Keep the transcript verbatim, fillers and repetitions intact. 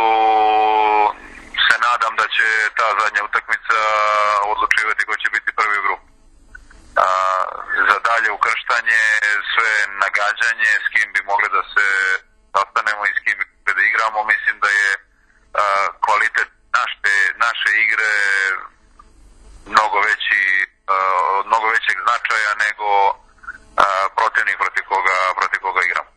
se nadam da će ta zadnja utakmica odlučivati ko će biti prvi u grupi. A, za dalje ukrštanje, sve nagađanje s kim bi mogli da se sastanemo i s kim bi da igramo, mislim da je a, kvalitet naše, naše igre mnogo veći, od mnogo većeg značaja nego a, protivnik protiv koga, protiv koga igramo.